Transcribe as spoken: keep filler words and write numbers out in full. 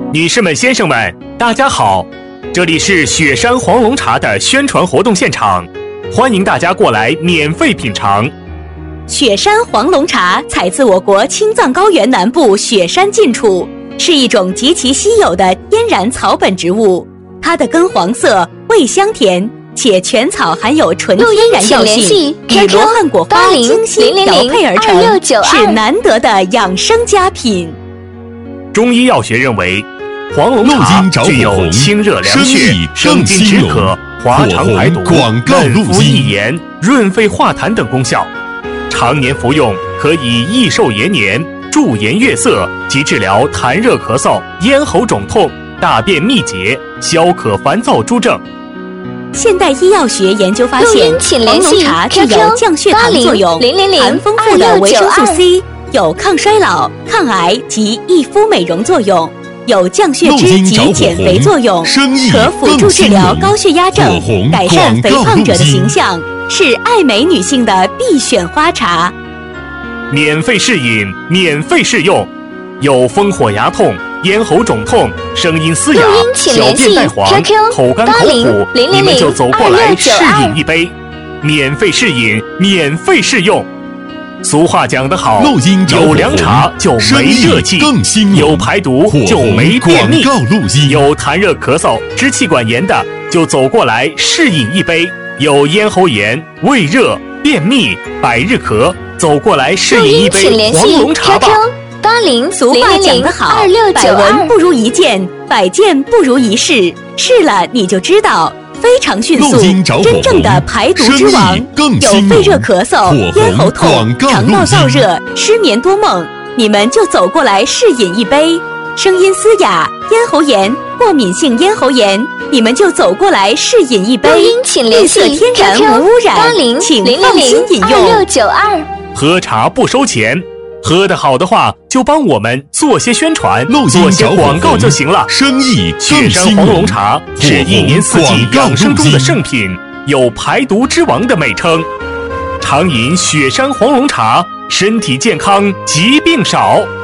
女士们、先生们，大家好，这里是雪山黄龙茶的宣传活动现场，欢迎大家过来免费品尝。 雪山黄龙茶采自我国青藏高原南部雪山近处，是一种极其稀有的天然草本植物。它的根黄色，味香甜，且全草含有纯天然药性，与罗汉果花精心调配而成，是难得的养生佳品。 中医药学认为，黄龙茶具有清热凉血、生津止渴、滑肠排毒、嫩肤益颜、润肺化痰等功效。常年服用可以益寿延年、驻颜悦色及治疗痰热咳嗽、咽喉肿痛、大便秘结、消渴烦躁诸症。 现代医药学研究发现，黄龙茶具有降血糖作用，含丰富的维生素 C， 有抗衰老、抗癌及益肤美容作用，有降血脂及减肥作用，可辅助治疗高血压症，改善肥胖者的形象，是爱美女性的必选花茶。 免费试饮，免费试用，有风火牙痛、咽喉肿痛、声音嘶哑、小便带黄、口干口苦，你们就走过来试饮一杯，免费试饮，免费试用。俗话讲得好，有凉茶就没热气，有排毒就没便秘，有痰热咳嗽、支气管炎的就走过来试饮一杯，有咽喉炎、胃热、便秘、百日咳，走过来试饮一杯黄龙茶吧。 八零俗话讲得好，百闻不如一见，百见不如一试，试了你就知道。非常迅速，真正的排毒之王，有肺热咳嗽、咽喉痛、肠道燥热、失眠多梦，你们就走过来试饮一杯。声音嘶哑、咽喉炎、过敏性咽喉炎，你们就走过来试饮一杯。绿色天然无污染，请放心饮用。 喝茶不收钱，喝得好的话就帮我们做些宣传，做些广告就行了。 生意雪山黄龙茶是一年四季养生中的圣品，有排毒之王的美称。常饮雪山黄龙茶，身体健康，疾病少。